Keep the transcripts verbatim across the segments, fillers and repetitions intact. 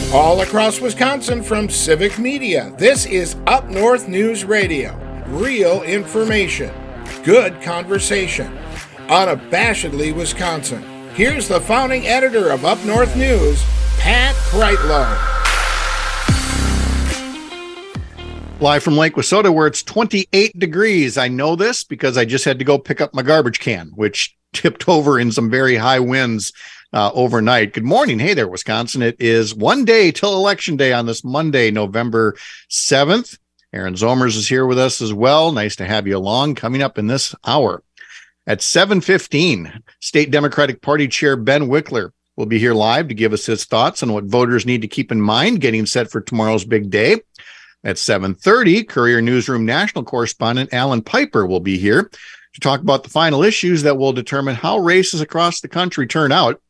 All across Wisconsin from Civic Media, this is Up North News Radio. Real information, good conversation, unabashedly Wisconsin. Here's the founding editor of Up North News, Pat Kreitlow. Live from Lake Wissota, where it's twenty-eight degrees. I know this because I just had to go pick up my garbage can, which tipped over in some very high winds uh, overnight. Good morning. Hey there, Wisconsin. It is one day till Election Day on this Monday, November seventh. Aaron Zomers is here with us as well. Nice to have you along. Coming up in this hour at seven fifteen, State Democratic Party Chair Ben Wickler will be here live to give us his thoughts on what voters need to keep in mind getting set for tomorrow's big day. At seven thirty, Courier Newsroom national correspondent Alan Piper will be here to talk about the final issues that will determine how races across the country turn out.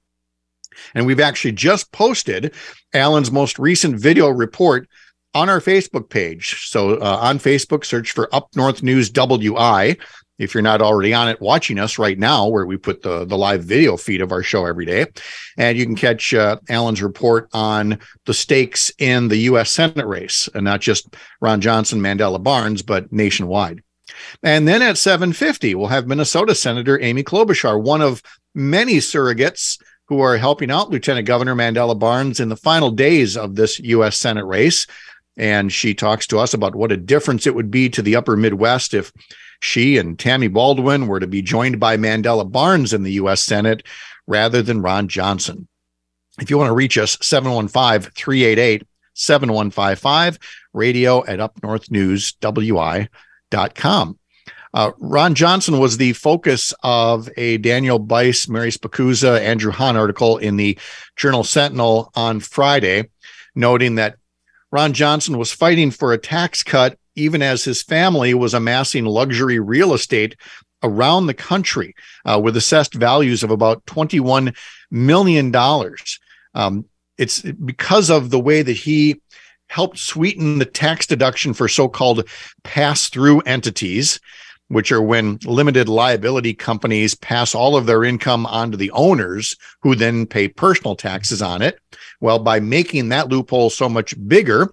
And we've actually just posted Alan's most recent video report on our Facebook page. So uh, on Facebook, search for Up North News W I. If you're not already on it, watching us right now, where we put the, the live video feed of our show every day. And you can catch uh, Alan's report on the stakes in the U S Senate race, and not just Ron Johnson, Mandela Barnes, but nationwide. And then at seven fifty, we'll have Minnesota Senator Amy Klobuchar, one of many surrogates who are helping out Lieutenant Governor Mandela Barnes in the final days of this U S Senate race. And she talks to us about what a difference it would be to the upper Midwest if she and Tammy Baldwin were to be joined by Mandela Barnes in the U S Senate rather than Ron Johnson. If you want to reach us, seven one five, three eight eight, seven one five five, radio at up north news w i dot com. Uh, Ron Johnson was the focus of a Daniel Bice, Mary Spacuzza, Andrew Hahn article in the Journal Sentinel on Friday, noting that Ron Johnson was fighting for a tax cut even as his family was amassing luxury real estate around the country uh, with assessed values of about twenty-one million dollars. Um, it's because of the way that he helped sweeten the tax deduction for so-called pass-through entities, which are when limited liability companies pass all of their income onto the owners, who then pay personal taxes on it. Well, by making that loophole so much bigger,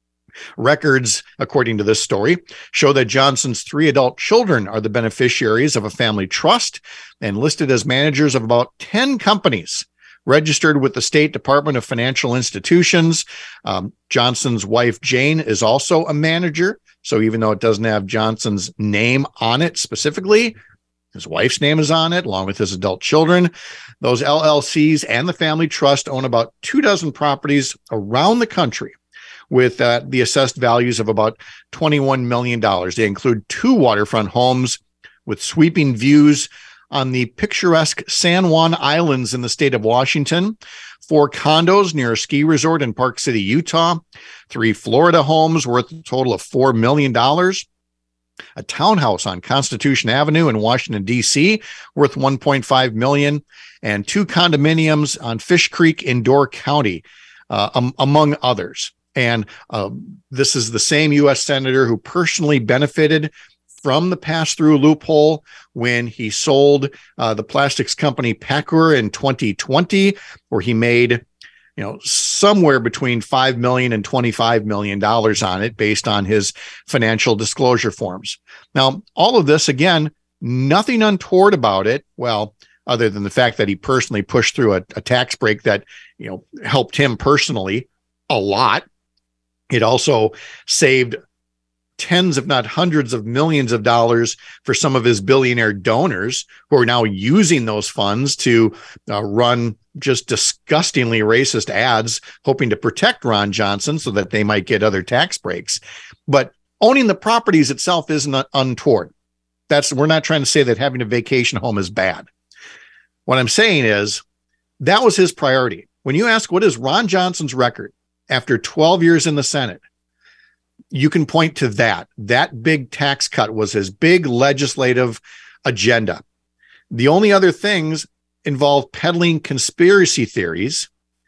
records, according to this story, show that Johnson's three adult children are the beneficiaries of a family trust and listed as managers of about ten companies registered with the State Department of Financial Institutions. Um, Johnson's wife, Jane, is also a manager. So even though it doesn't have Johnson's name on it specifically, his wife's name is on it, along with his adult children. Those L L Cs and the family trust own about two dozen properties around the country, with uh, the assessed values of about twenty-one million dollars. They include two waterfront homes with sweeping views on the picturesque San Juan Islands in the state of Washington, four condos near a ski resort in Park City, Utah, three Florida homes worth a total of four million dollars, a townhouse on Constitution Avenue in Washington, D C, worth one point five million dollars, and two condominiums on Fish Creek in Door County, uh, um, among others. And uh, this is the same U S senator who personally benefited from the pass-through loophole when he sold uh, the plastics company Pacur in twenty twenty, where he made, you know, somewhere between five million dollars and twenty-five million dollars on it based on his financial disclosure forms. Now, all of this, again, nothing untoward about it. Well, other than the fact that he personally pushed through a, a tax break that, you know, helped him personally a lot. It also saved tens, if not hundreds of millions of dollars for some of his billionaire donors who are now using those funds to uh, run just disgustingly racist ads, hoping to protect Ron Johnson so that they might get other tax breaks. But owning the properties itself isn't untoward. That's, we're not trying to say that having a vacation home is bad. What I'm saying is that was his priority. When you ask what is Ron Johnson's record after twelve years in the Senate, you can point to that. That big tax cut was his big legislative agenda. The only other things involve peddling conspiracy theories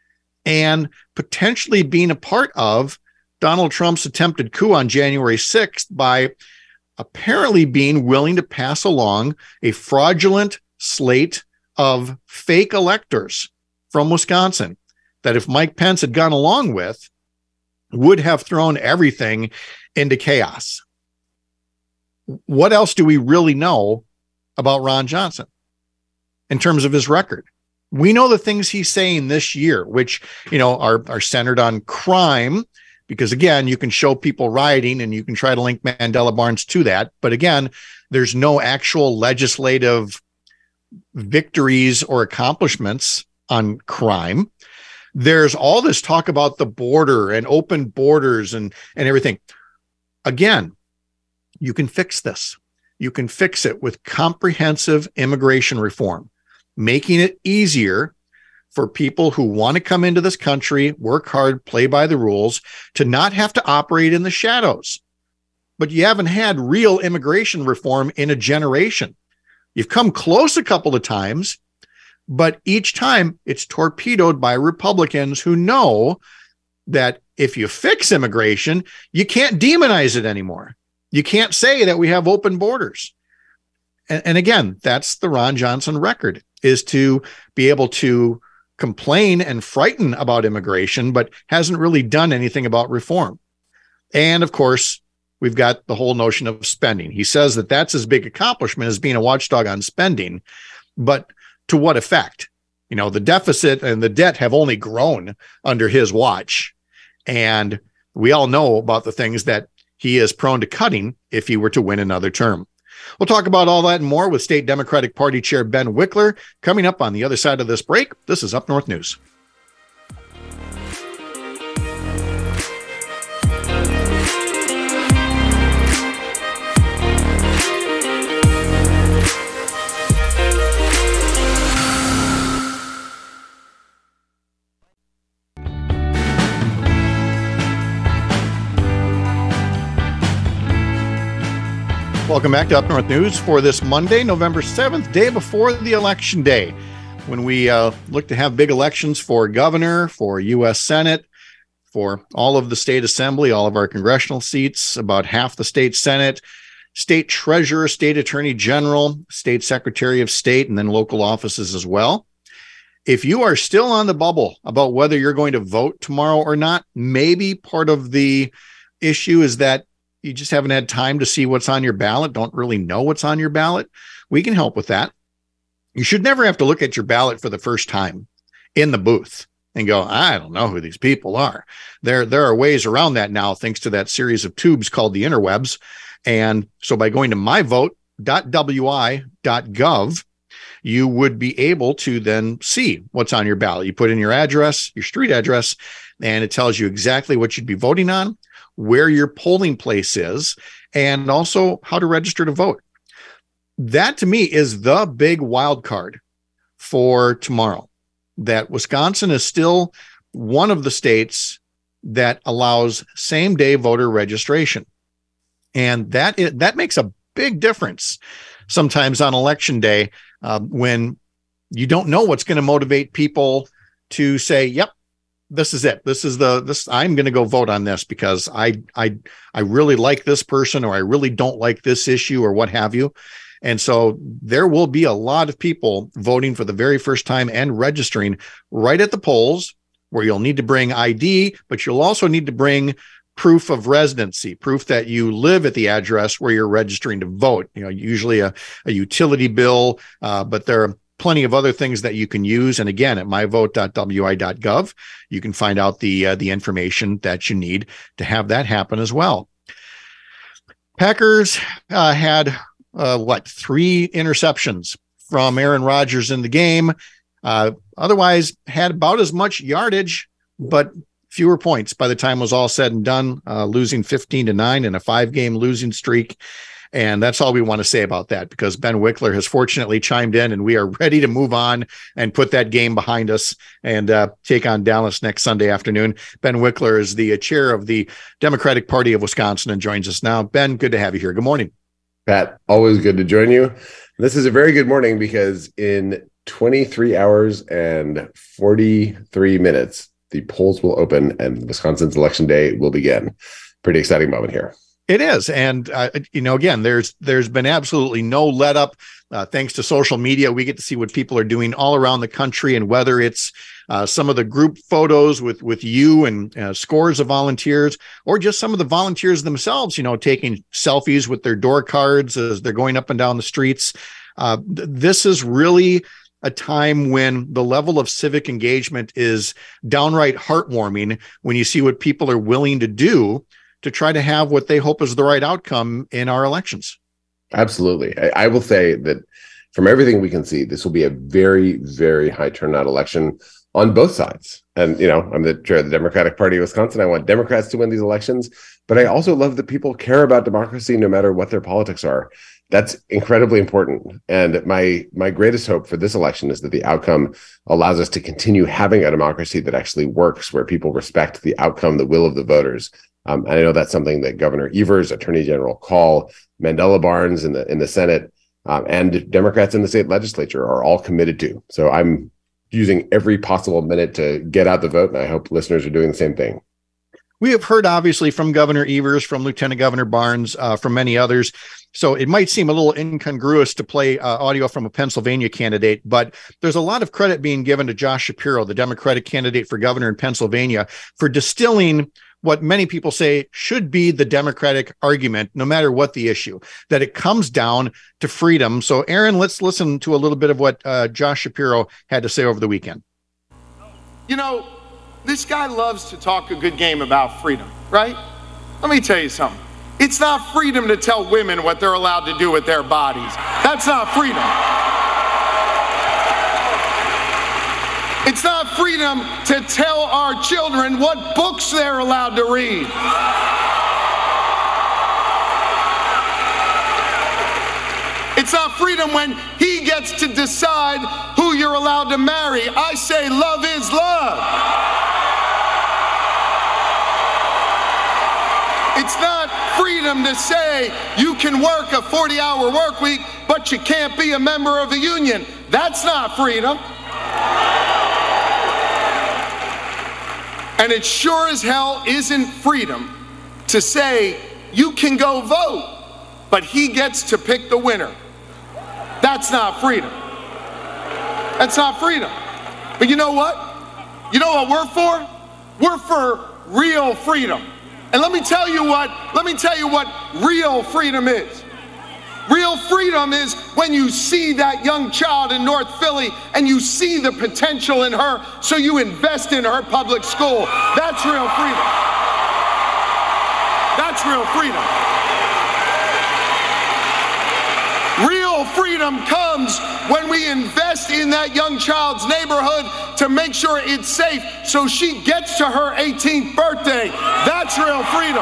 and potentially being a part of Donald Trump's attempted coup on January sixth by apparently being willing to pass along a fraudulent slate of fake electors from Wisconsin that if Mike Pence had gone along with would have thrown everything into chaos. What else do we really know about Ron Johnson in terms of his record? We know the things he's saying this year, which, you know, are, are centered on crime, because again, you can show people rioting and you can try to link Mandela Barnes to that. But again, there's no actual legislative victories or accomplishments on crime. There's all this talk about the border and open borders and, and everything. Again, you can fix this. You can fix it with comprehensive immigration reform, making it easier for people who want to come into this country, work hard, play by the rules, to not have to operate in the shadows. But you haven't had real immigration reform in a generation. You've come close a couple of times, but each time it's torpedoed by Republicans who know that if you fix immigration, you can't demonize it anymore. You can't say that we have open borders. And, and again, that's the Ron Johnson record, is to be able to complain and frighten about immigration, but hasn't really done anything about reform. And of course, we've got the whole notion of spending. He says that that's his big accomplishment, as being a watchdog on spending, but to what effect? You know, the deficit and the debt have only grown under his watch. And we all know about the things that he is prone to cutting if he were to win another term. We'll talk about all that and more with State Democratic Party Chair Ben Wikler coming up on the other side of this break. This is Up North News. Welcome back to Up North News for this Monday, November seventh, day before the election day, when we uh, look to have big elections for governor, for U S Senate, for all of the state assembly, all of our congressional seats, about half the state Senate, state treasurer, state attorney general, state secretary of state, and then local offices as well. If you are still on the bubble about whether you're going to vote tomorrow or not, maybe part of the issue is that you just haven't had time to see what's on your ballot, don't really know what's on your ballot. We can help with that. You should never have to look at your ballot for the first time in the booth and go, I don't know who these people are. There, there are ways around that now, thanks to that series of tubes called the interwebs. And so by going to my vote dot w i dot gov, you would be able to then see what's on your ballot. You put in your address, your street address, and it tells you exactly what you'd be voting on, where your polling place is, and also how to register to vote. That to me is the big wild card for tomorrow, that Wisconsin is still one of the states that allows same day voter registration. And that is, that makes a big difference sometimes on election day, uh, when you don't know what's going to motivate people to say, yep, this is it. This is the, this, I'm going to go vote on this because I, I, I really like this person, or I really don't like this issue, or what have you. And so there will be a lot of people voting for the very first time and registering right at the polls, where you'll need to bring I D, but you'll also need to bring proof of residency, proof that you live at the address where you're registering to vote. You know, usually a, a utility bill, uh, but there are plenty of other things that you can use. And again, at my vote dot w i dot gov, you can find out the uh, the information that you need to have that happen as well. Packers uh, had uh, what three interceptions from Aaron Rodgers in the game. Uh, otherwise, had about as much yardage, but fewer points by the time it was all said and done. Uh, losing fifteen to nine in a five-game losing streak. And that's all we want to say about that, because Ben Wikler has fortunately chimed in, and we are ready to move on and put that game behind us and uh, take on Dallas next Sunday afternoon. Ben Wikler is the uh, chair of the Democratic Party of Wisconsin and joins us now. Ben, good to have you here. Good morning. Pat, always good to join you. This is a very good morning, because in twenty-three hours and forty-three minutes, the polls will open and Wisconsin's election day will begin. Pretty exciting moment here. It is. And, uh, you know, again, there's there's been absolutely no let up. Uh, thanks to social media, we get to see what people are doing all around the country, and whether it's uh, some of the group photos with with you and uh, scores of volunteers, or just some of the volunteers themselves, you know, taking selfies with their door cards as they're going up and down the streets. Uh, th- this is really a time when the level of civic engagement is downright heartwarming when you see what people are willing to do to try to have what they hope is the right outcome in our elections. Absolutely. I, I will say that from everything we can see, this will be a very, very high turnout election on both sides. And, you know, I'm the chair of the Democratic Party of Wisconsin. I want Democrats to win these elections, but I also love that people care about democracy no matter what their politics are. That's incredibly important. And my my greatest hope for this election is that the outcome allows us to continue having a democracy that actually works, where people respect the outcome, the will of the voters. Um, and I know that's something that Governor Evers, Attorney General Call, Mandela Barnes in the in the Senate, um, and Democrats in the state legislature are all committed to. So I'm using every possible minute to get out the vote, and I hope listeners are doing the same thing. We have heard, obviously, from Governor Evers, from Lieutenant Governor Barnes, uh, from many others. So it might seem a little incongruous to play uh, audio from a Pennsylvania candidate, but there's a lot of credit being given to Josh Shapiro, the Democratic candidate for governor in Pennsylvania, for distilling what many people say should be the Democratic argument, no matter what the issue, that it comes down to freedom. So, Aaron, let's listen to a little bit of what uh, Josh Shapiro had to say over the weekend. You know, this guy loves to talk a good game about freedom, right? Let me tell you something. It's not freedom to tell women what they're allowed to do with their bodies. That's not freedom. It's not freedom to tell our children what books they're allowed to read. It's not freedom when he gets to decide who you're allowed to marry. I say love is love. It's not freedom to say you can work a forty-hour work week, but you can't be a member of a union. That's not freedom. And it sure as hell isn't freedom to say you can go vote, but he gets to pick the winner. That's not freedom. That's not freedom. But you know what? You know what we're for? We're for real freedom. And let me tell you what, let me tell you what real freedom is. Real freedom is when you see that young child in North Philly and you see the potential in her, so you invest in her public school. That's real freedom. That's real freedom. Real freedom comes when we invest in that young child's neighborhood to make sure it's safe so she gets to her eighteenth birthday. That's real freedom.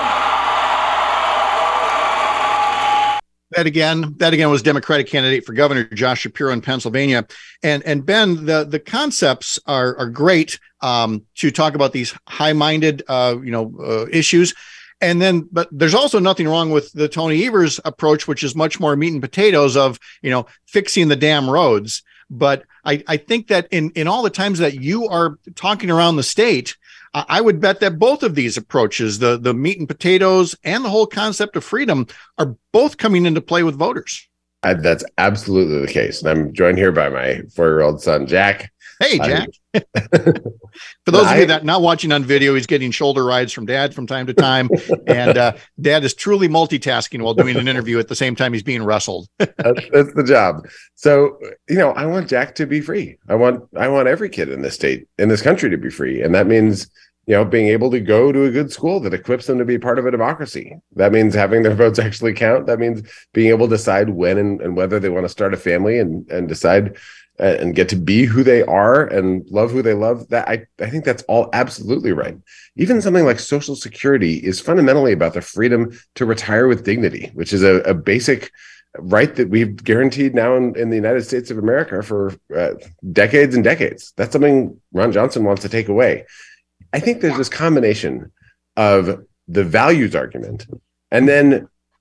That again, that again was Democratic candidate for governor Josh Shapiro in Pennsylvania. And and Ben, the, the concepts are are great um, to talk about these high-minded uh, you know uh, issues. And then, but there's also nothing wrong with the Tony Evers approach, which is much more meat and potatoes of, you know, fixing the damn roads. But I, I think that in, in all the times that you are talking around the state, uh, I would bet that both of these approaches, the, the meat and potatoes and the whole concept of freedom, are both coming into play with voters. I, that's absolutely the case. And I'm joined here by my four-year-old son, Jack. Hey, Jack. For those of you that are not watching on video, he's getting shoulder rides from dad from time to time. And uh, dad is truly multitasking while doing an interview at the same time he's being wrestled. that's, that's the job. So, you know, I want Jack to be free. I want I want every kid in this state, in this country, to be free. And that means, you know, being able to go to a good school that equips them to be part of a democracy. That means having their votes actually count. That means being able to decide when and, and whether they want to start a family and, and decide and get to be who they are and love who they love. That I, I think that's all absolutely right. Even something like Social Security is fundamentally about the freedom to retire with dignity, which is a, a basic right that we've guaranteed now in, in the United States of America for uh, decades and decades. That's something Ron Johnson wants to take away. I think there's this combination of the values argument and then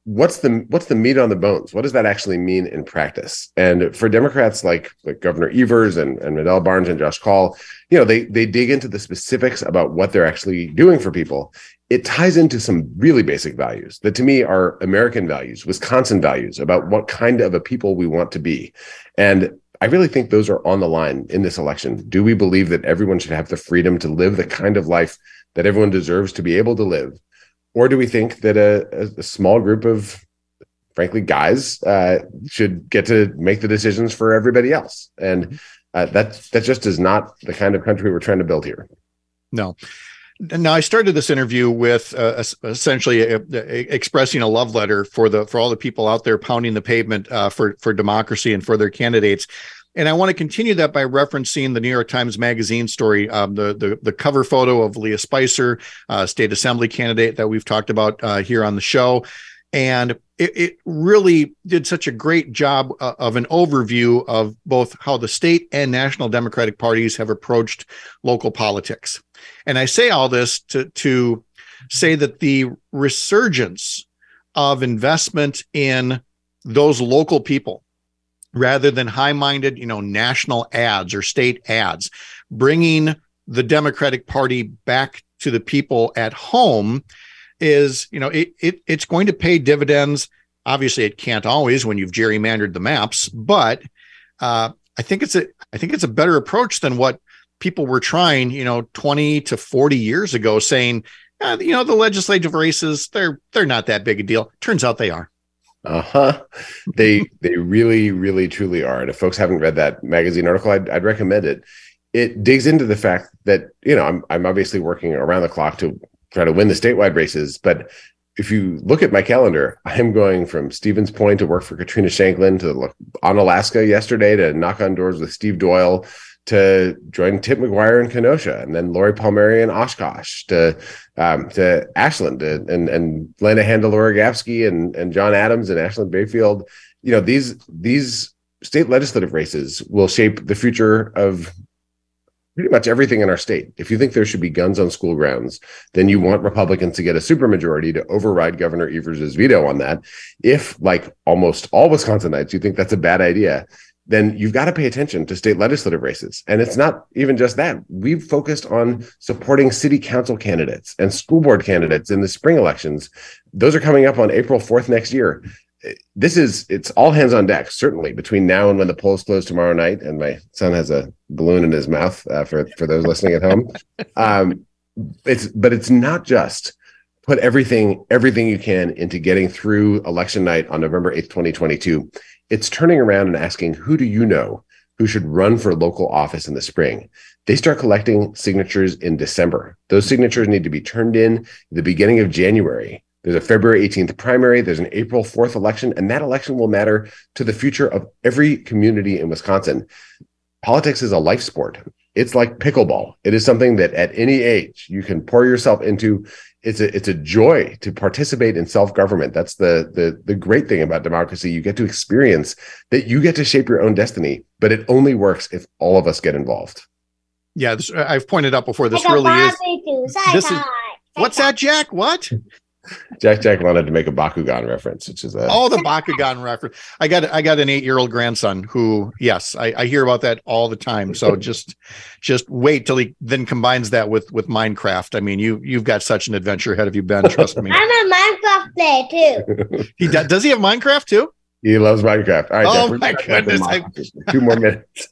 what's the what's the meat on the bones? What does that actually mean in practice? And for Democrats like like Governor Evers and, and Mandela Barnes and Josh Kaul, you know, they they dig into the specifics about what they're actually doing for people. It ties into some really basic values that to me are American values, Wisconsin values about what kind of a people we want to be. And I really think those are on the line in this election. Do we believe that everyone should have the freedom to live the kind of life that everyone deserves to be able to live? Or do we think that a, a small group of, frankly, guys uh, should get to make the decisions for everybody else? And uh, that, that just is not the kind of country we're trying to build here. No. Now, I started this interview with uh, essentially uh, expressing a love letter for the for all the people out there pounding the pavement uh, for for democracy and for their candidates. And I want to continue that by referencing the New York Times Magazine story, um, the, the the cover photo of Leah Spicer, uh, state assembly candidate that we've talked about uh, here on the show. And it, it really did such a great job uh, of an overview of both how the state and national Democratic parties have approached local politics. And I say all this to, to say that the resurgence of investment in those local people, rather than high-minded, you know, national ads or state ads, bringing the Democratic Party back to the people at home is, you know, it, it it's going to pay dividends. Obviously, it can't always when you've gerrymandered the maps, but uh, I think it's a I think it's a better approach than what people were trying, you know, twenty to forty years ago, saying, uh, you know, the legislative races, they're they're not that big a deal. Turns out they are. Uh-huh. They they really, really, truly are. And if folks haven't read that magazine article, I'd, I'd recommend it. It digs into the fact that, you know, I'm I'm obviously working around the clock to try to win the statewide races. But if you look at my calendar, I'm going from Stevens Point to work for Katrina Shanklin to look on Alaska yesterday to knock on doors with Steve Doyle, to join Tip McGuire in Kenosha, and then Lori Palmieri in Oshkosh, to um, to Ashland, to, and and Lena Handel-Orgavsky and and John Adams and Ashland Bayfield. You know, these these state legislative races will shape the future of pretty much everything in our state. If you think there should be guns on school grounds, then you want Republicans to get a supermajority to override Governor Evers' veto on that. If, like almost all Wisconsinites, you think that's a bad idea, then you've got to pay attention to state legislative races. And it's not even just that. We've focused on supporting city council candidates and school board candidates in the spring elections. Those are coming up on April fourth next year. This is, it's all hands on deck, certainly between now and when the polls close tomorrow night. And my son has a balloon in his mouth uh, for, for those listening at home. Um, it's, but it's not just put everything, everything you can into getting through election night on November eighth, twenty twenty-two. It's turning around and asking, who do you know who should run for local office in the spring? They start collecting signatures in December. Those signatures need to be turned in at the beginning of January. There's a February eighteenth primary. There's an April fourth election, and that election will matter to the future of every community in Wisconsin. Politics is a life sport. It's like pickleball. It is something that at any age you can pour yourself into. It's a it's a joy to participate in self-government. That's the the the great thing about democracy. You get to experience that you get to shape your own destiny, but it only works if all of us get involved. Yeah, this, I've pointed out before. This really is. This is what's that, Jack? What? Jack Jack wanted to make a Bakugan reference, which is a oh the Bakugan reference. I got I got an eight-year-old grandson who, yes, I, I hear about that all the time. So just just wait till he then combines that with with Minecraft. I mean, you you've got such an adventure ahead of you, Ben. Trust me. I'm a Minecraft player too. He does. Does he have Minecraft too? He loves Minecraft. All right, oh Jack, my goodness! I, two more minutes.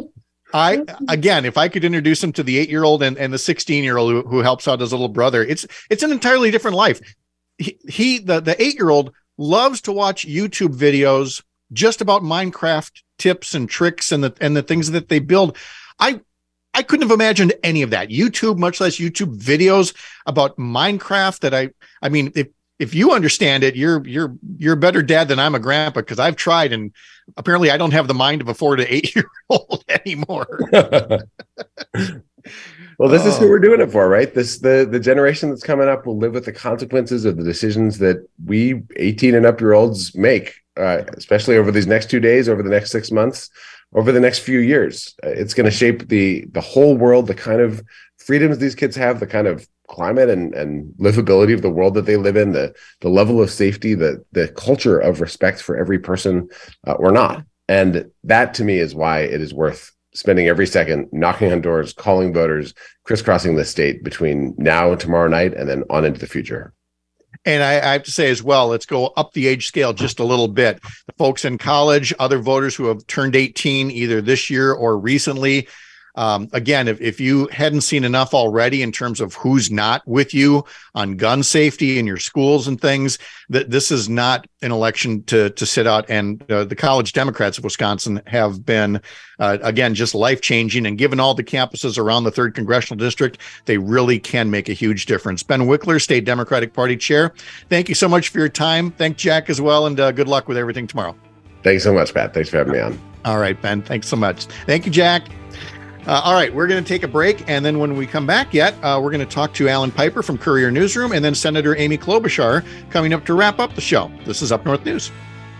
I again, if I could introduce him to the eight-year-old and, and the sixteen-year-old who, who helps out his little brother, it's it's an entirely different life. He, he the, the eight-year-old loves to watch YouTube videos just about Minecraft tips and tricks and the and the things that they build. I I couldn't have imagined any of that. YouTube, much less YouTube videos about Minecraft. That I I mean, if if you understand it, you're you're you're a better dad than I'm a grandpa, because I've tried and apparently I don't have the mind of a four to eight year old anymore. Well, this oh. is who we're doing it for, right? This the the generation that's coming up will live with the consequences of the decisions that we eighteen and up year olds make. uh, especially over these next two days, over the next six months, over the next few years. Uh, it's going to shape the the whole world, the kind of freedoms these kids have, the kind of climate and, and livability of the world that they live in, the the level of safety, the the culture of respect for every person uh, or not. And that, to me, is why it is worth spending every second knocking on doors, calling voters, crisscrossing the state between now and tomorrow night and then on into the future. And I, I have to say as well, let's go up the age scale just a little bit. The folks in college, other voters who have turned eighteen either this year or recently. Um, again, if, if you hadn't seen enough already in terms of who's not with you on gun safety in your schools and things, that this is not an election to to sit out. And uh, the college Democrats of Wisconsin have been, uh, again, just life-changing. And given all the campuses around the third congressional district, they really can make a huge difference. Ben Wickler, State Democratic Party Chair, thank you so much for your time. Thank Jack as well, and uh, good luck with everything tomorrow. Thanks so much, Pat. Thanks for having me on. All right, Ben. Thanks so much. Thank you, Jack. Uh, all right, we're going to take a break, and then when we come back yet, uh, we're going to talk to Alan Piper from Courier Newsroom, and then Senator Amy Klobuchar coming up to wrap up the show. This is Up North News.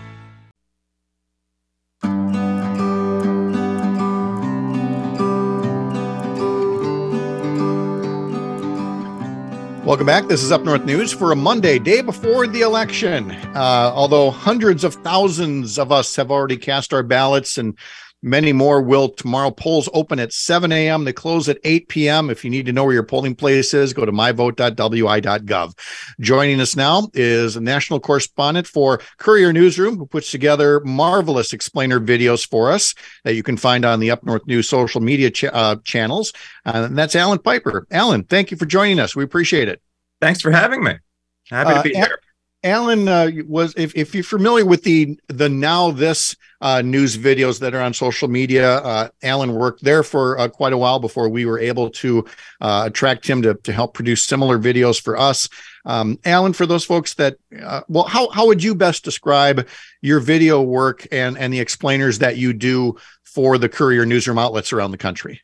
Welcome back. This is Up North News for a Monday, day before the election. Uh, although hundreds of thousands of us have already cast our ballots, and many more will tomorrow. Polls open at seven a.m. They close at eight p.m. If you need to know where your polling place is, go to my vote dot w i dot gov. Joining us now is a national correspondent for Courier Newsroom, who puts together marvelous explainer videos for us that you can find on the Up North News social media ch- uh, channels. Uh, and that's Alan Piper. Alan, thank you for joining us. We appreciate it. Thanks for having me. Happy to be uh, here. Alan uh, was, if, if you're familiar with the the Now This uh, news videos that are on social media, uh, Alan worked there for uh, quite a while before we were able to uh, attract him to, to help produce similar videos for us. Um, Alan, for those folks that, uh, well, how how would you best describe your video work and, and the explainers that you do for the Courier Newsroom outlets around the country?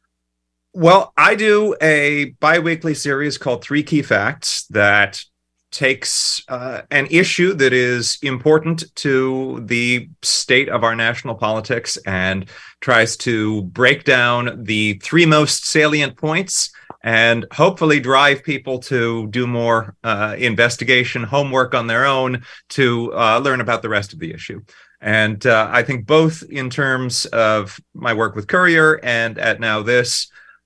Well, I do a bi-weekly series called Three Key Facts that takes uh, an issue that is important to the state of our national politics and tries to break down the three most salient points and hopefully drive people to do more uh, investigation, homework on their own to uh, learn about the rest of the issue. And uh, I think both in terms of my work with Courier and at Now This,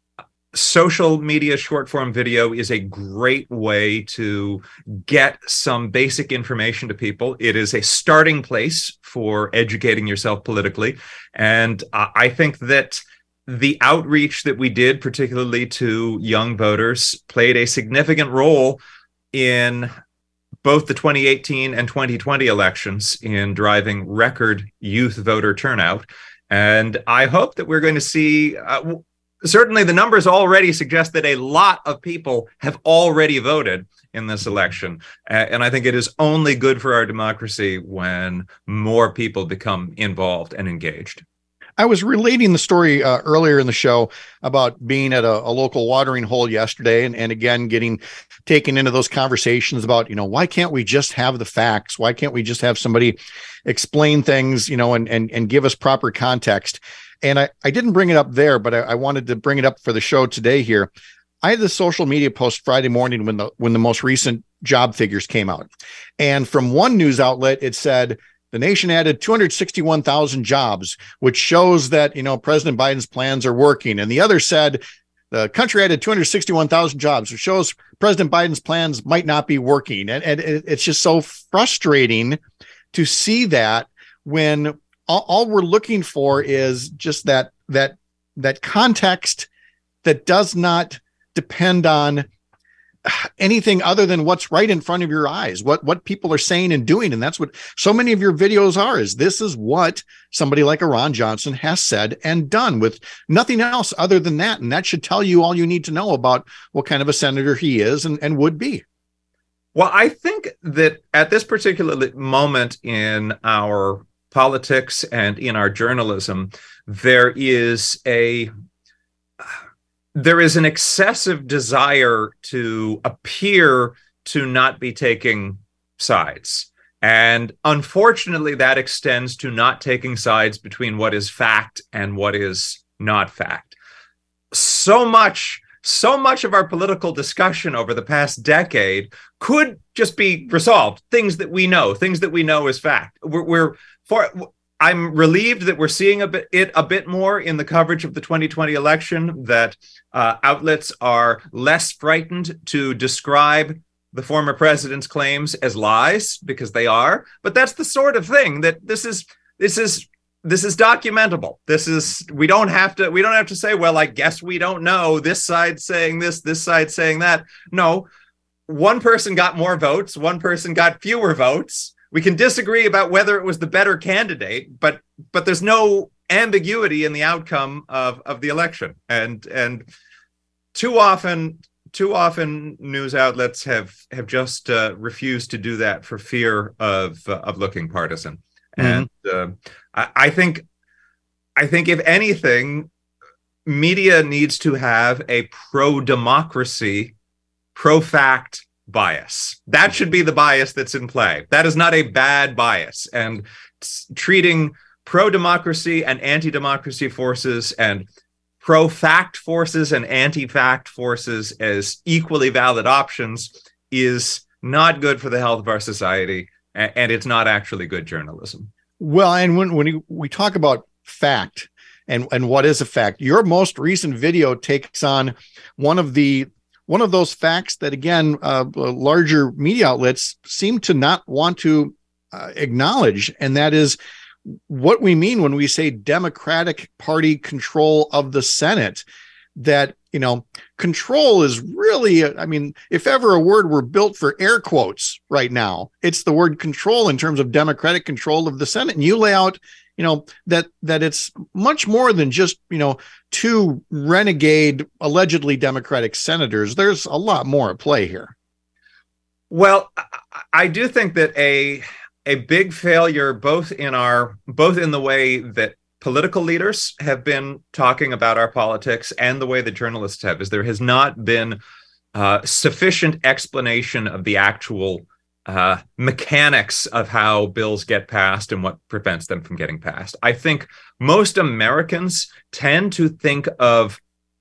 social media short form video is a great way to get some basic information to people. It is a starting place for educating yourself politically. And I think that the outreach that we did, particularly to young voters, played a significant role in both the twenty eighteen and twenty twenty elections in driving record youth voter turnout. And I hope that we're going to see uh, certainly, the numbers already suggest that a lot of people have already voted in this election. Uh, and I think it is only good for our democracy when more people become involved and engaged. I was relating the story uh, earlier in the show about being at a, a local watering hole yesterday, and, and again, getting taken into those conversations about, you know, why can't we just have the facts? Why can't we just have somebody explain things, you know, and and, and give us proper context? And I, I didn't bring it up there, but I, I wanted to bring it up for the show today here. I had this social media post Friday morning when the when the most recent job figures came out. And from one news outlet, it said the nation added two hundred sixty-one thousand jobs, which shows that, you know, President Biden's plans are working. And the other said the country added two hundred sixty-one thousand jobs, which shows President Biden's plans might not be working. And, and it's just so frustrating to see that when all, all we're looking for is just that that that context that does not depend on anything other than what's right in front of your eyes, what what people are saying and doing. And that's what so many of your videos are, is this is what somebody like a Ron Johnson has said and done, with nothing else other than that. And that should tell you all you need to know about what kind of a senator he is and, and would be. Well, I think that at this particular moment in our politics and in our journalism, there is a there is an excessive desire to appear to not be taking sides. And unfortunately, that extends to not taking sides between what is fact and what is not fact. So much, so much of our political discussion over the past decade could just be resolved. Things that we know, things that we know as fact. We're, we're for. I'm relieved that we're seeing a bit, it a bit more in the coverage of the twenty twenty election, that uh, outlets are less frightened to describe the former president's claims as lies, because they are. But that's the sort of thing that this is, this is, this is documentable. This is, we don't have to, we don't have to say, well, I guess we don't know. This side saying this, this side saying that. No, one person got more votes. One person got fewer votes. We can disagree about whether it was the better candidate, but, but there's no ambiguity in the outcome of, of the election. And, and too often, Too often, news outlets have have just uh, refused to do that for fear of uh, of looking partisan. Mm-hmm. And uh, I, I think, I think if anything, media needs to have a pro-democracy, pro-fact bias. That should be the bias that's in play. That is not a bad bias. And treating pro-democracy and anti-democracy forces and pro-fact forces and anti-fact forces as equally valid options is not good for the health of our society, and it's not actually good journalism. Well, and when when we talk about fact and and what is a fact, your most recent video takes on one of the one of those facts that, again, uh, larger media outlets seem to not want to uh, acknowledge, and that is what we mean when we say Democratic Party control of the Senate. That, you know, control is really, I mean, if ever a word were built for air quotes right now, it's the word control in terms of Democratic control of the Senate. And you lay out, you know, that that it's much more than just, you know, two renegade, allegedly Democratic senators. There's a lot more at play here. Well, I do think that a a big failure, both in our both in the way that political leaders have been talking about our politics and the way that journalists have, is there has not been uh, sufficient explanation of the actual uh, mechanics of how bills get passed and what prevents them from getting passed. I think most Americans tend to think of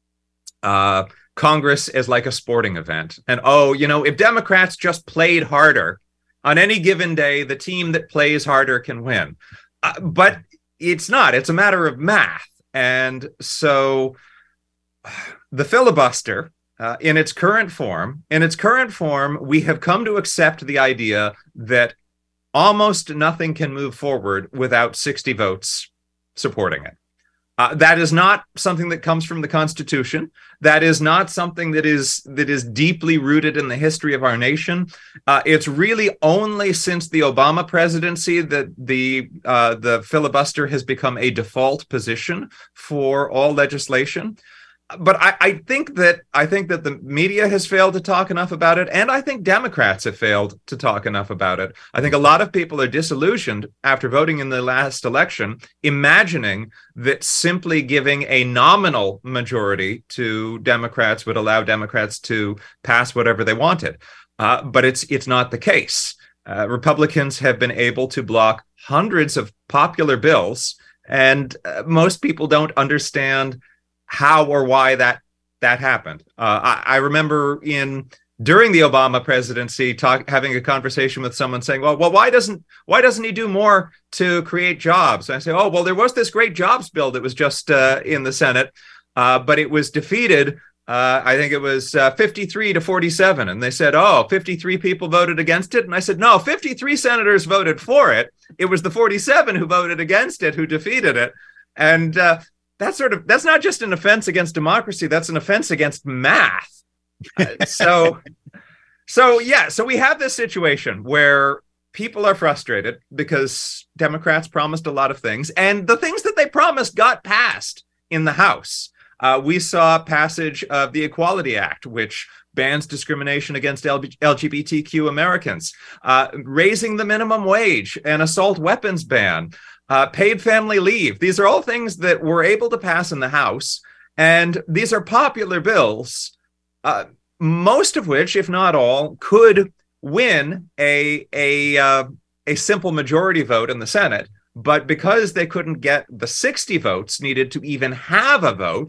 uh, Congress as like a sporting event. And, oh, you know, if Democrats just played harder, on any given day, the team that plays harder can win. Uh, but it's not. It's a matter of math. And so the filibuster, uh, in its current form, in its current form, we have come to accept the idea that almost nothing can move forward without sixty votes supporting it. Uh, that is not something that comes from the Constitution. That is not something that is that is deeply rooted in the history of our nation. Uh, it's really only since the Obama presidency that the uh, the filibuster has become a default position for all legislation. But I, I think that I think that the media has failed to talk enough about it, and I think Democrats have failed to talk enough about it. I think a lot of people are disillusioned after voting in the last election, imagining that simply giving a nominal majority to Democrats would allow Democrats to pass whatever they wanted. Uh, but it's it's not the case. Uh, Republicans have been able to block hundreds of popular bills, and uh, most people don't understand how or why that that happened. Uh, I, I remember in during the Obama presidency, talk, having a conversation with someone saying, "Well, well, why doesn't why doesn't he do more to create jobs?" And I say, "Oh, well, there was this great jobs bill that was just uh, in the Senate, uh, but it was defeated. Uh, I think it was uh, fifty-three to forty-seven." And they said, "Oh, fifty-three people voted against it." And I said, "No, fifty-three senators voted for it. It was the forty-seven who voted against it who defeated it." And uh, That's sort of that's not just an offense against democracy. That's an offense against math. Uh, so, so yeah. So we have this situation where people are frustrated because Democrats promised a lot of things, and the things that they promised got passed in the House. Uh, we saw passage of the Equality Act, which bans discrimination against L G B T Q Americans, uh, raising the minimum wage, an assault weapons ban. Uh, paid family leave. These are all things that were able to pass in the House, and these are popular bills, uh, most of which, if not all, could win a a uh, a simple majority vote in the Senate, but because they couldn't get the sixty votes needed to even have a vote,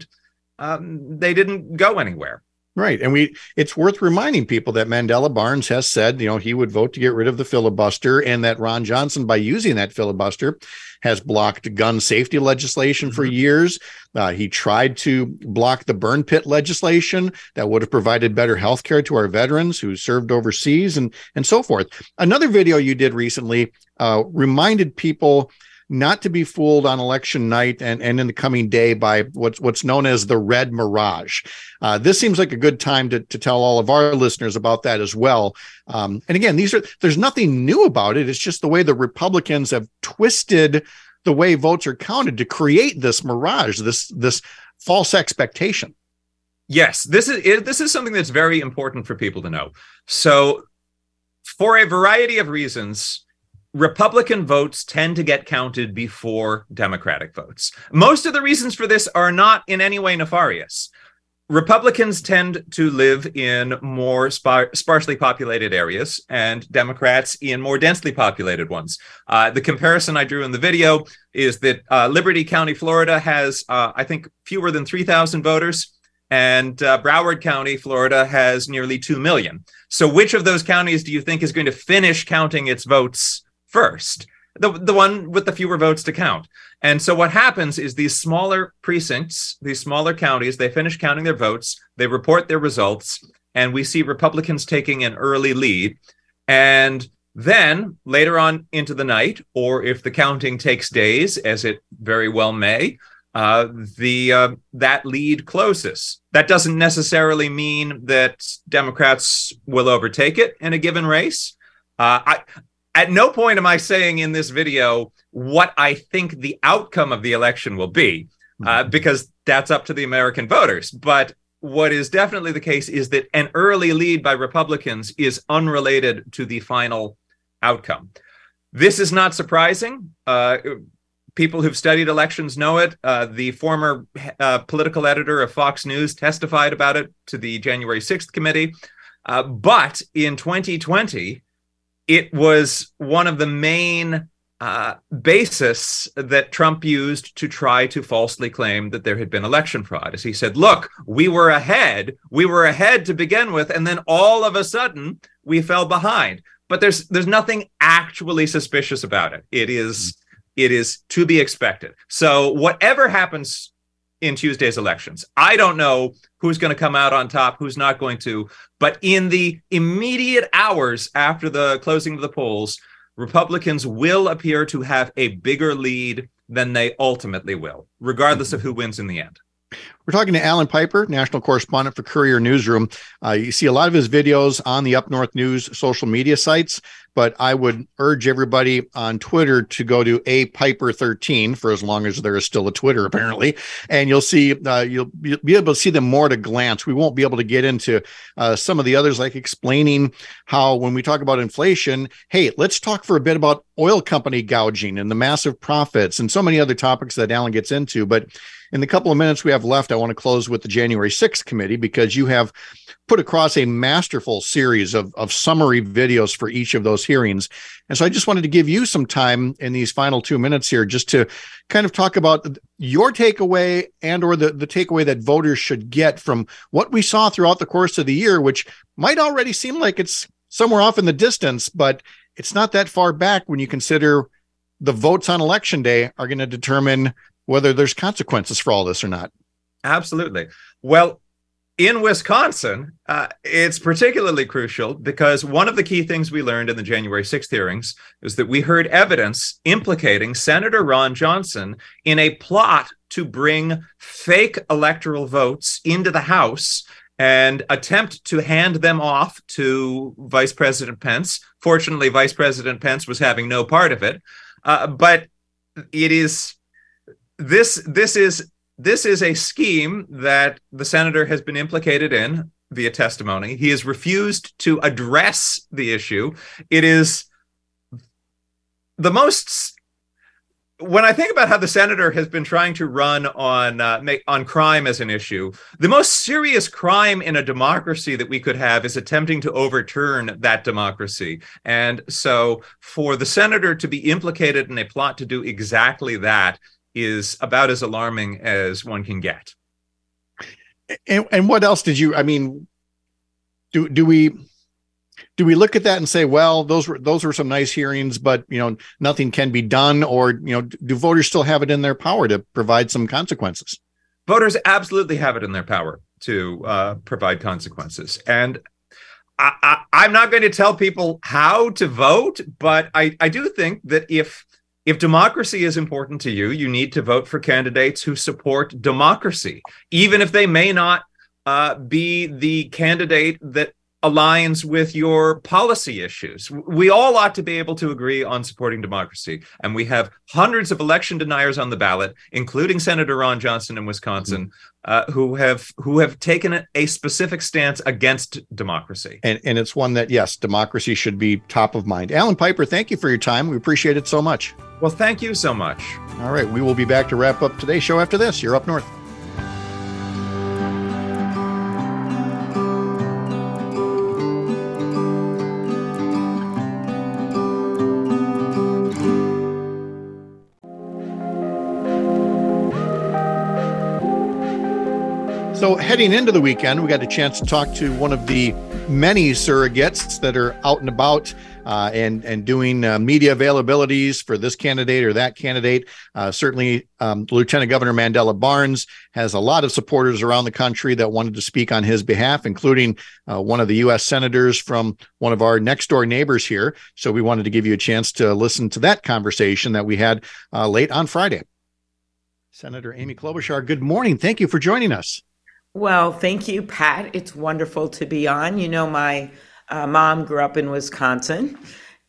um, they didn't go anywhere. Right. And we it's worth reminding people that Mandela Barnes has said, you know, he would vote to get rid of the filibuster, and that Ron Johnson, by using that filibuster, has blocked gun safety legislation for years. Uh, he tried to block the burn pit legislation that would have provided better health care to our veterans who served overseas, and, and so forth. Another video you did recently uh, reminded people not to be fooled on election night and, and in the coming day by what's what's known as the red mirage. Uh, this seems like a good time to, to tell all of our listeners about that as well. Um, and again, these are there's nothing new about it. It's just the way the Republicans have twisted the way votes are counted to create this mirage, this this false expectation. Yes, this is it, this is something that's very important for people to know. So, for a variety of reasons, Republican votes tend to get counted before Democratic votes. Most of the reasons for this are not in any way nefarious. Republicans tend to live in more spar- sparsely populated areas, and Democrats in more densely populated ones. Uh, the comparison I drew in the video is that uh, Liberty County, Florida has, uh, I think, fewer than three thousand voters, and uh, Broward County, Florida has nearly two million. So which of those counties do you think is going to finish counting its votes first? The, the one with the fewer votes to count. And so what happens is these smaller precincts, these smaller counties, they finish counting their votes, they report their results, and we see Republicans taking an early lead. And then later on into the night, or if the counting takes days, as it very well may, uh, the uh, that lead closes. That doesn't necessarily mean that Democrats will overtake it in a given race. Uh, I At no point am I saying in this video what I think the outcome of the election will be, uh, because that's up to the American voters. But what is definitely the case is that an early lead by Republicans is unrelated to the final outcome. This is not surprising. Uh, people who've studied elections know it. Uh, the former uh, political editor of Fox News testified about it to the January sixth committee. Uh, but in twenty twenty, it was one of the main uh, basis that Trump used to try to falsely claim that there had been election fraud. As he said, look, we were ahead. We were ahead to begin with, and then all of a sudden we fell behind. But there's there's nothing actually suspicious about it. It is it is to be expected. So whatever happens in Tuesday's elections, I don't know who's going to come out on top, who's not going to. But in the immediate hours after the closing of the polls, Republicans will appear to have a bigger lead than they ultimately will, regardless of who wins in the end. We're talking to Alan Piper, national correspondent for Courier Newsroom. Uh, you see a lot of his videos on the Up North News social media sites, but I would urge everybody on Twitter to go to A Piper thirteen for as long as there is still a Twitter, apparently, and you'll see uh, you'll, you'll be able to see them more at a glance. We won't be able to get into uh, some of the others, like explaining how when we talk about inflation, hey, let's talk for a bit about oil company gouging and the massive profits and so many other topics that Alan gets into. But in the couple of minutes we have left, I want to close with the January sixth committee, because you have put across a masterful series of, of summary videos for each of those hearings. And so I just wanted to give you some time in these final two minutes here just to kind of talk about your takeaway and or the, the takeaway that voters should get from what we saw throughout the course of the year, which might already seem like it's somewhere off in the distance, but it's not that far back when you consider the votes on election day are going to determine whether there's consequences for all this or not. Absolutely. Well, in Wisconsin, uh, it's particularly crucial because one of the key things we learned in the January sixth hearings is that we heard evidence implicating Senator Ron Johnson in a plot to bring fake electoral votes into the House and attempt to hand them off to Vice President Pence. Fortunately, Vice President Pence was having no part of it. Uh, but it is this this is this is a scheme that the senator has been implicated in via testimony. He has refused to address the issue. It is the most when I think about how the senator has been trying to run on uh, make, on crime as an issue, the most serious crime in a democracy that we could have is attempting to overturn that democracy. And so for the senator to be implicated in a plot to do exactly that is about as alarming as one can get. And, and what else did you, I mean, do do we... Do we look at that and say, well, those were those were some nice hearings, but you know nothing can be done, or you know, do voters still have it in their power to provide some consequences? Voters absolutely have it in their power to uh, provide consequences, and I, I, I'm not going to tell people how to vote, but I, I do think that if if democracy is important to you, you need to vote for candidates who support democracy, even if they may not uh, be the candidate that aligns with your policy issues. We all ought to be able to agree on supporting democracy. And we have hundreds of election deniers on the ballot, including Senator Ron Johnson in Wisconsin, uh, who have who have taken a, a specific stance against democracy. And, and it's one that, yes, democracy should be top of mind. Alan Piper, thank you for your time. We appreciate it so much. Well, thank you so much. All right. We will be back to wrap up today's show after this. You're Up North. So heading into the weekend, we got a chance to talk to one of the many surrogates that are out and about uh, and, and doing uh, media availabilities for this candidate or that candidate. Uh, certainly, um, Lieutenant Governor Mandela Barnes has a lot of supporters around the country that wanted to speak on his behalf, including uh, one of the U S senators from one of our next door neighbors here. So we wanted to give you a chance to listen to that conversation that we had uh, late on Friday. Senator Amy Klobuchar, good morning. Thank you for joining us. Well, thank you, Pat. It's wonderful to be on. You know, my uh, mom grew up in Wisconsin,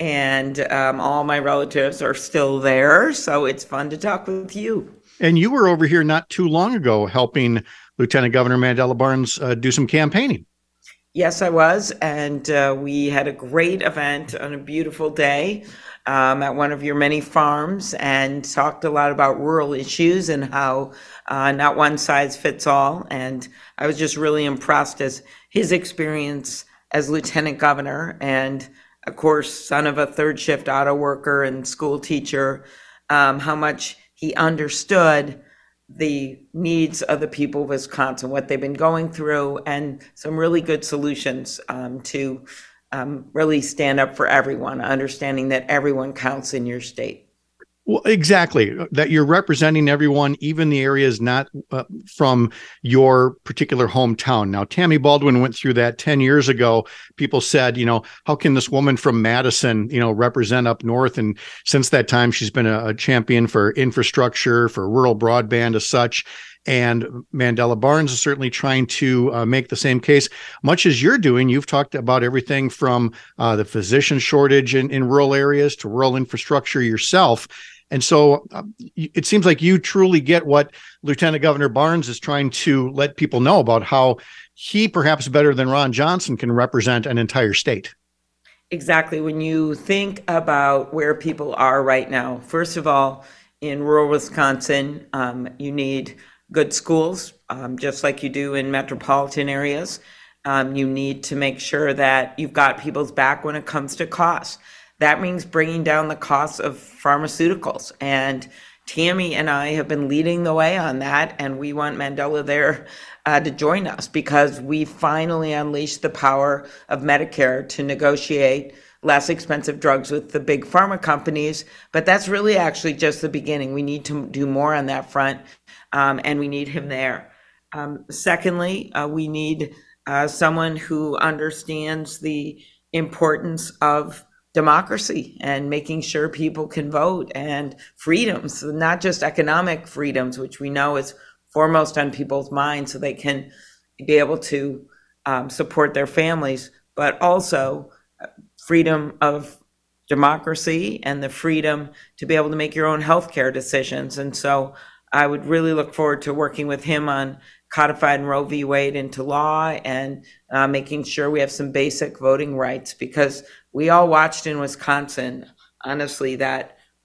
and um, all my relatives are still there. So it's fun to talk with you. And you were over here not too long ago helping Lieutenant Governor Mandela Barnes uh, do some campaigning. Yes, I was. And uh, we had a great event on a beautiful day um, at one of your many farms and talked a lot about rural issues and how uh, not one size fits all. And I was just really impressed as his experience as lieutenant governor and, of course, son of a third shift auto worker and school teacher, um, how much he understood the needs of the people of Wisconsin, what they've been going through, and some really good solutions um, to um, really stand up for everyone, understanding that everyone counts in your state. Well, exactly. That you're representing everyone, even the areas not uh, from your particular hometown. Now, Tammy Baldwin went through that ten years ago. People said, you know, how can this woman from Madison, you know, represent up north? And since that time, she's been a, a champion for infrastructure, for rural broadband as such. And Mandela Barnes is certainly trying to uh, make the same case, much as you're doing. You've talked about everything from uh, the physician shortage in, in rural areas to rural infrastructure yourself. And so uh, it seems like you truly get what Lieutenant Governor Barnes is trying to let people know about how he, perhaps better than Ron Johnson, can represent an entire state. Exactly. When you think about where people are right now, first of all, in rural Wisconsin, um, you need good schools, um, just like you do in metropolitan areas. Um, you need to make sure that you've got people's back when it comes to costs. That means bringing down the costs of pharmaceuticals. And Tammy and I have been leading the way on that. And we want Mandela there uh, to join us because we finally unleashed the power of Medicare to negotiate less expensive drugs with the big pharma companies. But that's really actually just the beginning. We need to do more on that front. Um, and we need him there. Um, secondly, uh, we need uh, someone who understands the importance of democracy and making sure people can vote and freedoms, not just economic freedoms, which we know is foremost on people's minds so they can be able to um, support their families, but also freedom of democracy and the freedom to be able to make your own healthcare decisions. And so I would really look forward to working with him on codifying Roe v. Wade into law and uh, making sure we have some basic voting rights, because we all watched in Wisconsin, honestly, that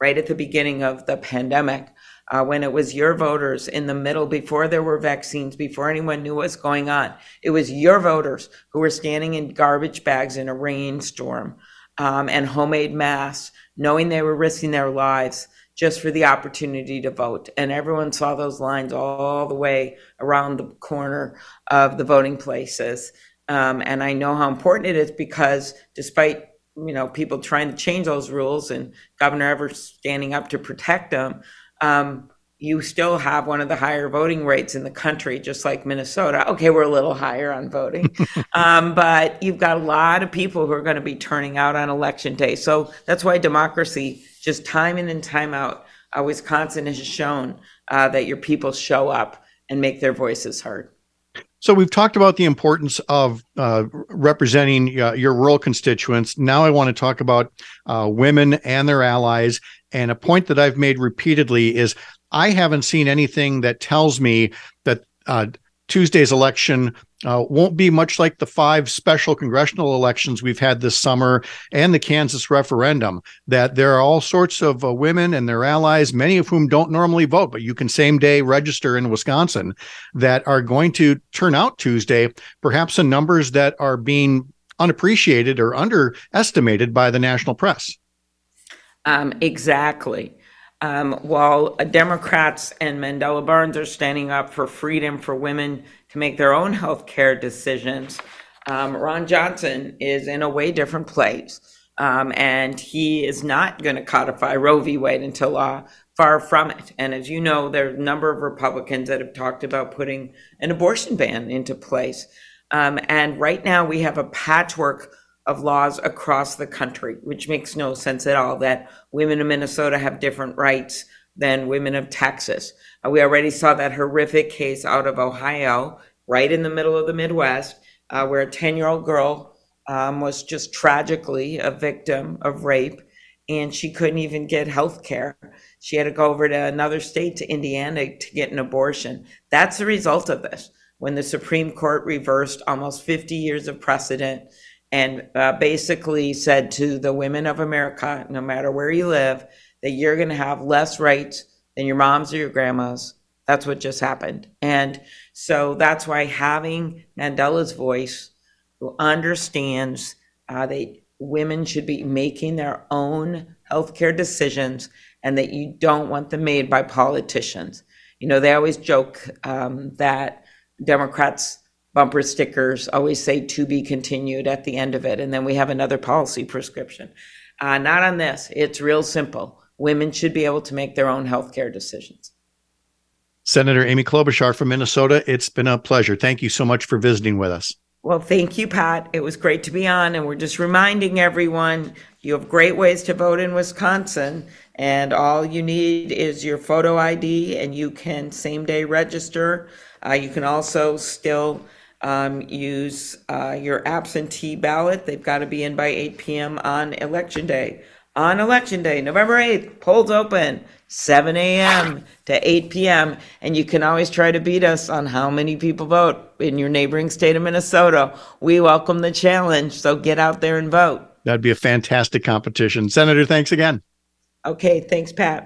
right at the beginning of the pandemic, uh, when it was your voters in the middle, before there were vaccines, before anyone knew what was going on. It was your voters who were standing in garbage bags in a rainstorm um, and homemade masks, knowing they were risking their lives just for the opportunity to vote. And everyone saw those lines all the way around the corner of the voting places. Um, and I know how important it is, because despite, you know, people trying to change those rules and Governor Evers standing up to protect them, um, you still have one of the higher voting rates in the country, just like Minnesota. Okay, we're a little higher on voting, um, but you've got a lot of people who are going to be turning out on election day. So that's why democracy, just time in and time out, uh, Wisconsin has shown uh, that your people show up and make their voices heard. So we've talked about the importance of uh, representing uh, your rural constituents. Now I want to talk about uh, women and their allies. And a point that I've made repeatedly is I haven't seen anything that tells me that uh, Tuesday's election uh, won't be much like the five special congressional elections we've had this summer and the Kansas referendum, that there are all sorts of uh, women and their allies, many of whom don't normally vote, but you can same day register in Wisconsin, that are going to turn out Tuesday, perhaps in numbers that are being unappreciated or underestimated by the national press. Um, exactly. Um, while Democrats and Mandela Barnes are standing up for freedom for women to make their own health care decisions, um, Ron Johnson is in a way different place. Um, and he is not going to codify Roe v. Wade into law, far from it. And as you know, there are a number of Republicans that have talked about putting an abortion ban into place. Um, and right now we have a patchwork of laws across the country, which makes no sense at all, that women in Minnesota have different rights than women of Texas. Uh, we already saw that horrific case out of Ohio, right in the middle of the Midwest, uh, where a ten-year-old girl um, was just tragically a victim of rape, and she couldn't even get health care. She had to go over to another state, to Indiana, to get an abortion. That's the result of this, when the Supreme Court reversed almost fifty years of precedent and uh, basically said to the women of America, no matter where you live, that you're going to have less rights than your moms or your grandmas. That's what just happened. And so that's why having Mandela's voice, who understands uh, that women should be making their own healthcare decisions and that you don't want them made by politicians. You know, they always joke um, that Democrats' bumper stickers always say "to be continued" at the end of it, and then we have another policy prescription. Uh, not on this. It's real simple. Women should be able to make their own healthcare decisions. Senator Amy Klobuchar from Minnesota, it's been a pleasure. Thank you so much for visiting with us. Well, thank you, Pat. It was great to be on, and we're just reminding everyone you have great ways to vote in Wisconsin, and all you need is your photo I D, and you can same-day register. Uh, you can also still Um, use uh, your absentee ballot. They've got to be in by eight p.m. on election day. On election day, November eighth, polls open, seven a.m. to eight p.m. And you can always try to beat us on how many people vote in your neighboring state of Minnesota. We welcome the challenge, so get out there and vote. That'd be a fantastic competition. Senator, thanks again. Okay, thanks, Pat.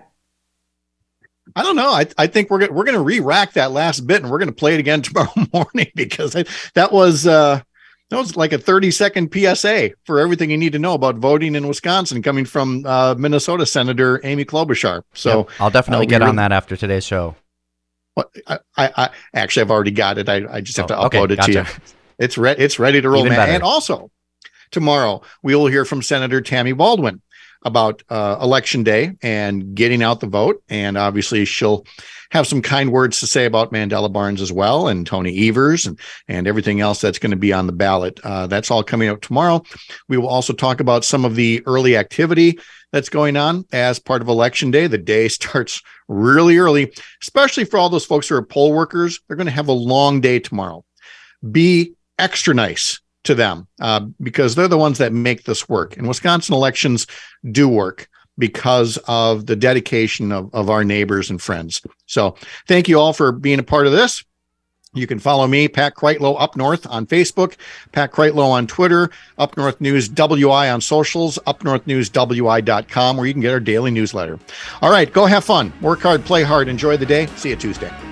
I don't know. I, I think we're going we're going to re-rack that last bit, and we're going to play it again tomorrow morning, because I, that was uh, that was like a thirty second P S A for everything you need to know about voting in Wisconsin, coming from uh, Minnesota Senator Amy Klobuchar. So yep, I'll definitely uh, get on that after today's show. Well, I, I, I actually I've already got it. I, I just have oh, to upload okay, it gotcha. to you. It's re- it's ready to roll, Even man. better. And also tomorrow we will hear from Senator Tammy Baldwin about uh, election day and getting out the vote. And obviously she'll have some kind words to say about Mandela Barnes as well, and Tony Evers, and, and everything else that's going to be on the ballot. Uh, that's all coming up tomorrow. We will also talk about some of the early activity that's going on as part of election day. The day starts really early, especially for all those folks who are poll workers. They're going to have a long day tomorrow. Be extra nice to them uh, because they're the ones that make this work. And Wisconsin elections do work because of the dedication of, of our neighbors and friends. So thank you all for being a part of this. You can follow me, Pat Kreitlow, Up North on Facebook, Pat Kreitlow on Twitter, Up North News W I on socials, up north news w i dot com, where you can get our daily newsletter. All right, go have fun. Work hard, play hard, enjoy the day. See you Tuesday.